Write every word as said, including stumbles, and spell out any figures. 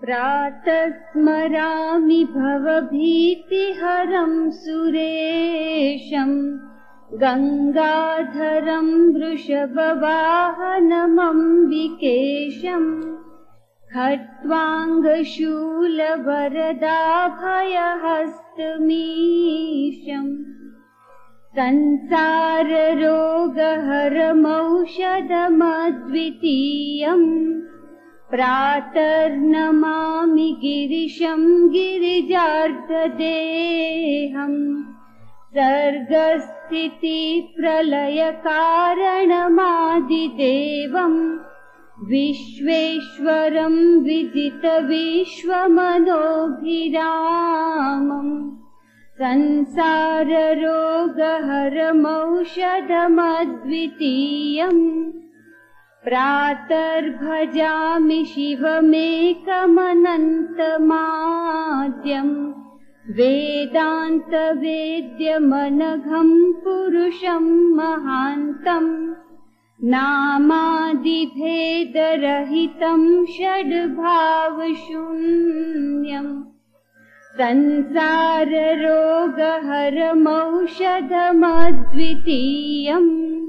प्रातः स्मरामि भवभीतिहरं सुरेशं गंगाधरं वृषभवाहनमम्बिकेशं खट्वाङ्गशूलवरदाभयहस्तमीशम् संसाररोगहरमौषधमद्वितीयम् प्रातर्नमामि गिरिशं गिरिजार्धदेहम् सर्गस्थितिप्रलयकारणमादिदेवम् विश्वेश्वरं विदितविश्वमनोभिरामम् संसाररोगहरमौषधमद्वितीयम् प्रातर्भजामि शिवमेकमनन्तमाद्यम् वेदान्तवेद्यमनघं पुरुषं महान्तम् नामादिभेदरहितं षड्भावशून्यम् संसाररोगहरमौषधमद्वितीयम्।